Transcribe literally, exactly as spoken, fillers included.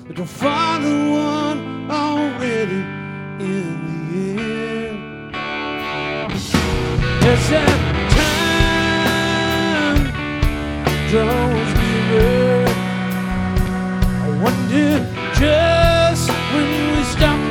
but the Father won already in the end. Yes, that time draws nearer. I wonder just when we stop